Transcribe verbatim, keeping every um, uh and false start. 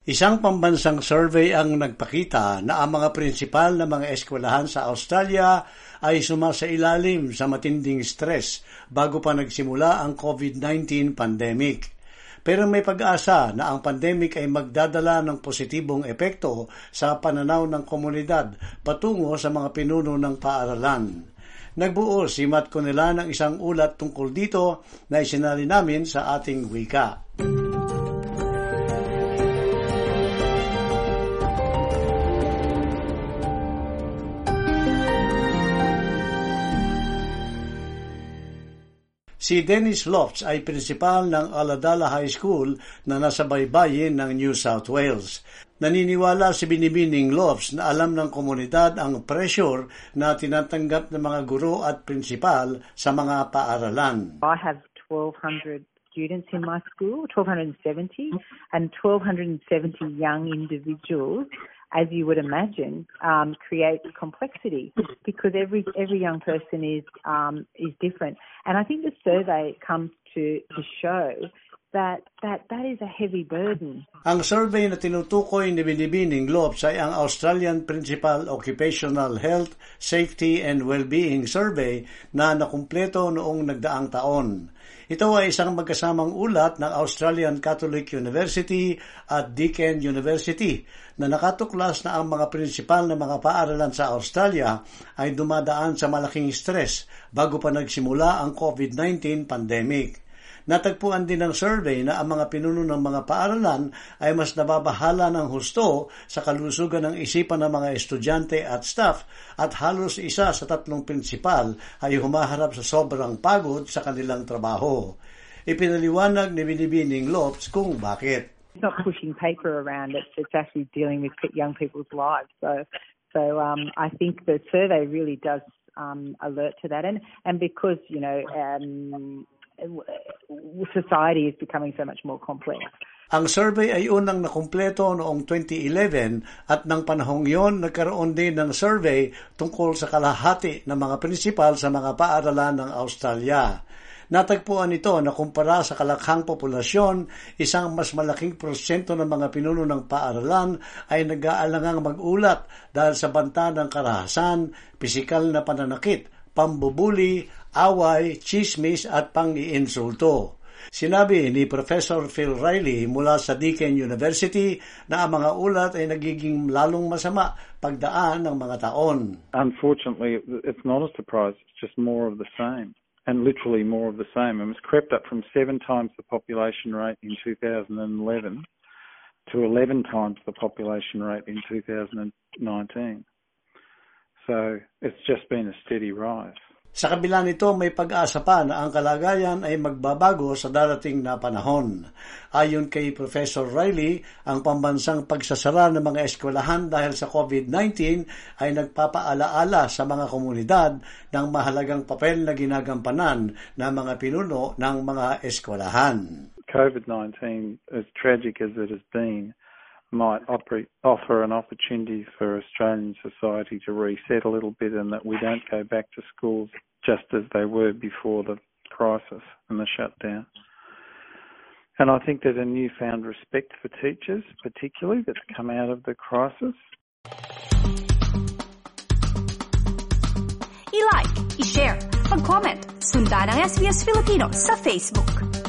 Isang pambansang survey ang nagpakita na ang mga prinsipal na mga eskwelahan sa Australia ay sumasailalim sa matinding stress bago pa nagsimula ang COVID nineteen pandemic. Pero may pag-asa na ang pandemic ay magdadala ng positibong epekto sa pananaw ng komunidad patungo sa mga pinuno ng paaralan. Nagbuo si Matt Conela ng isang ulat tungkol dito na isinali namin sa ating wika. Si Dennis Lofts ay prinsipal ng Ulladulla High School na nasa baybayin ng New South Wales. Naniniwala si Binibining Lofts na alam ng komunidad ang pressure na tinatanggap ng mga guro at prinsipal sa mga paaralan. I have twelve hundred students in my school, twelve seventy, and twelve seventy young individuals, as you would imagine, um, create complexity because every every young person is um, is different. And I think the survey comes to, to show that, that that is a heavy burden. Ang survey na tinutukoy ni Binibining Lofts ay ang Australian Principal Occupational Health, Safety and Wellbeing Survey na nakumpleto noong nagdaang taon. Ito ay isang magkasamang ulat ng Australian Catholic University at Deakin University na nakatuklas na ang mga prinsipal na mga paaralan sa Australia ay dumadaan sa malaking stress bago pa nagsimula ang COVID nineteen pandemic. Natagpuan din ng survey na ang mga pinuno ng mga paaralan ay mas nababahala ng husto sa kalusugan ng isipan ng mga estudyante at staff at halos isa sa tatlong prinsipal ay humaharap sa sobrang pagod sa kanilang trabaho. Ipinaliwanag ni Binibining Lofts kung bakit. It's not pushing paper around, it's, it's actually dealing with young people's lives. So, so um, I think the survey really does um, alert to that. And, and because, you know, um, society is becoming so much more complex. Ang survey ay unang nakumpleto noong twenty eleven at nang panahong yon nagkaroon din ng survey tungkol sa kalahati ng mga prinsipal sa mga paaralan ng Australia. Natagpuan ito na kumpara sa kalakhang populasyon, isang mas malaking porsyento ng mga pinuno ng paaralan ay nag-aalangang mag-ulat dahil sa banta ng karahasan, pisikal na pananakit, pambubuli, away, chismis at pang-iinsulto. Sinabi ni Professor Phil Riley mula sa Deakin University na ang mga ulat ay nagiging lalong masama pagdaan ng mga taon. Unfortunately, it's not a surprise. It's just more of the same, and literally more of the same. And it's crept up from seven times the population rate in two thousand eleven to eleven times the population rate in two thousand nineteen. So it's just been a steady rise. Sa kabila nito, may pag-asa pa na ang kalagayan ay magbabago sa darating na panahon. Ayon kay Professor Riley, ang pambansang pagsasara ng mga eskwelahan dahil sa COVID nineteen ay nagpapaalaala sa mga komunidad ng mahalagang papel na ginagampanan ng mga pinuno ng mga eskwelahan. COVID nineteen, as tragic as it has been, might offer an opportunity for Australian society to reset a little bit and that we don't go back to schools just as they were before the crisis and the shutdown. And I think there's a newfound respect for teachers, particularly, that's come out of the crisis. I-like, i-share, mag-comment, sundan ang S B S Filipino sa Facebook.